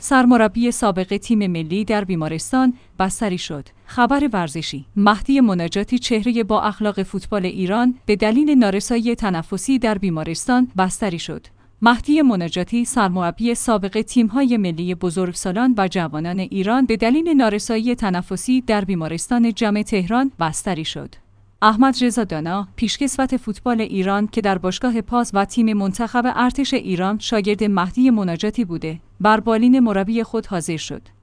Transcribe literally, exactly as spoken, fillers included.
سرمربی سابق تیم ملی در بیمارستان بستری شد. خبر ورزشی: مهدی مناجاتی، چهره با اخلاق فوتبال ایران، به دلیل نارسایی تنفسی در بیمارستان بستری شد. مهدی مناجاتی، سرمربی سابق تیم‌های ملی بزرگسالان و جوانان ایران، به دلیل نارسایی تنفسی در بیمارستان جم تهران بستری شد. احمد رضا دانا، پیشکسوت فوتبال ایران که در باشگاه پاس و تیم منتخب ارتش ایران شاگرد مهدی مناجاتی بوده، بر بالین مربی خود حاضر شد.